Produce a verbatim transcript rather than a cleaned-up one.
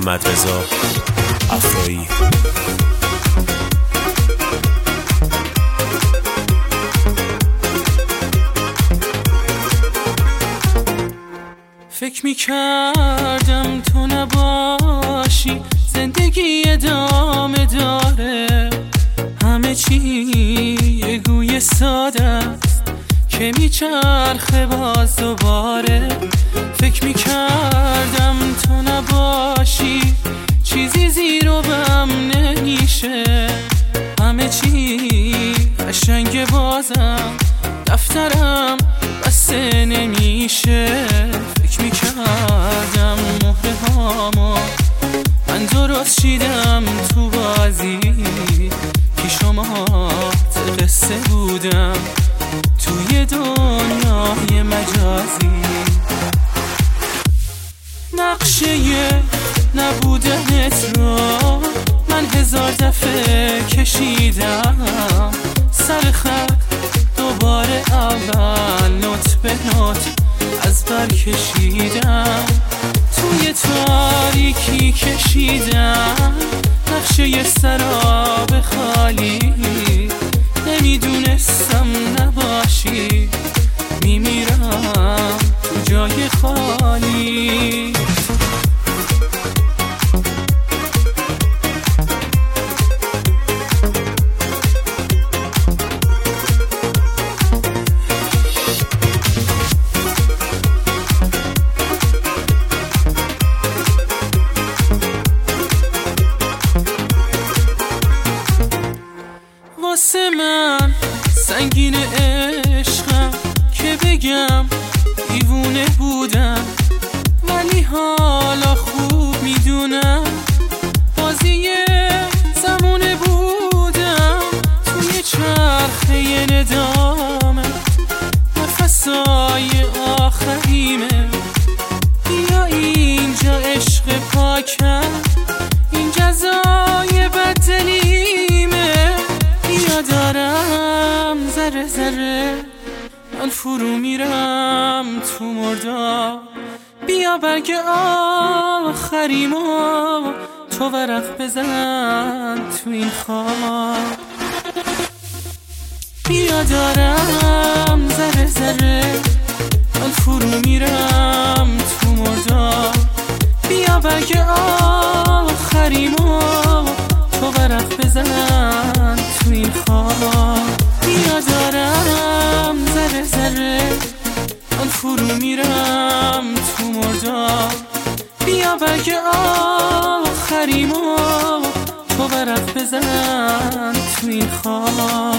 محمد رضا افرایی. فکر میکردم تو نباشی زندگی ادامه داره، همه چی یه گوی ساده است که میچرخه باز دوباره. فکر میکردم تو نباشی چیزی زیر و بم نمیشه، همه چی قشنگ بازم دفترم بسته نمیشه. فکر میکردم مهره هامو من درست شیدم تو بازی، پیشامات قصه بودم توی دنیای مجازی. نقشه نبودنت رو من هزار دفعه کشیدم، سر خط دوباره اول نوت به نوت از بر کشیدم، توی تاریکی کشیدم نقشه سراب خالی. نمیدونستم نباشی میمیرم تو جای خالی. واسه من سنگین عشقم که بگم دیوونه بودم، ولی حالا خوب میدونم بازی زمونه بودم. توی چرخه ندامه نفسای آخریمه، بیا اینجا عشق پاکم این جزای بدلیمه. بیا دارم ذره ذره من فرو میرم تو مردار، بیا برگ آخریمو تو ورق بزن تو این خواب. بیا دارم ذره ذره من فرو میرم تو مردار، بیا برگ آخریمو تو ورق بزن تو این خواب. بیا دارم ذره ذره من فرو میرم تو مردار، بیا برگ آخریمو تو ورق بزن تو این خواب.